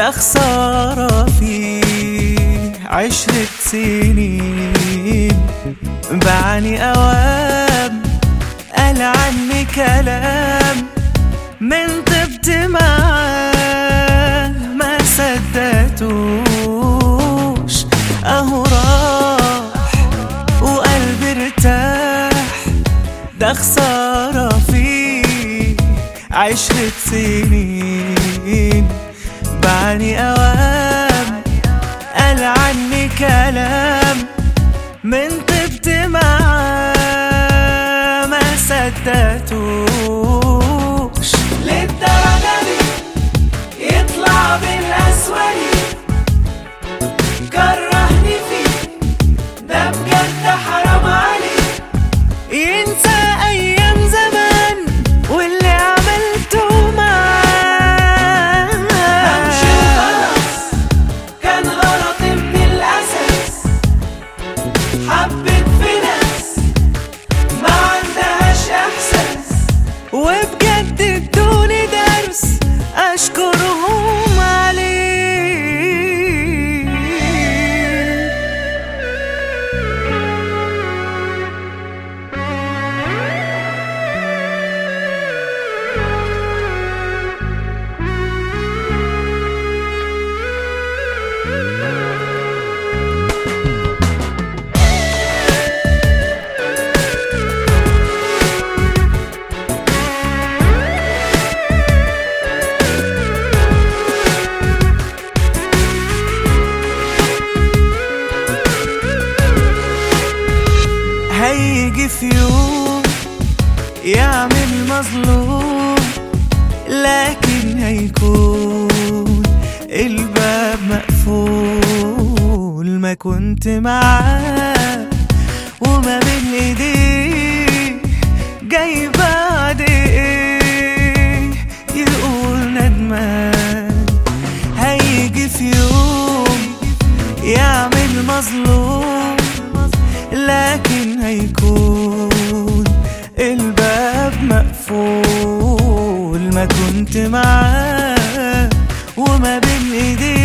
ده خسارة فيه 10 سنين، باعني أوام قال عني كلام من طبت معاه ما صدقتوش، اهو راح وقلبي ارتاح. ده خسارة فيه 10 سنين، باعني أوام قال عني كلام من طبت معاه ما صدقتوش. للدرجة دي يطلع بالأسود كرهني فيه، ده بجد حرام عليه. ينسى أيام زمان واللي عملته معاه. همشي وخلاص كان غلطي من الأساس، حبيت في ناس ما عندهاش إحساس، وبجد ادوني درس أشكرهم عليه. هيجي في يوم يعمل مظلوم، لكن هيكون الباب مقفول. ما كنت معاه وما بين ايديه جاي بعد ايه يقول ندمان. هيجي في يوم يعمل مظلوم، لكن هيكون الباب مقفول. ما كنت معاه وما بين ايديه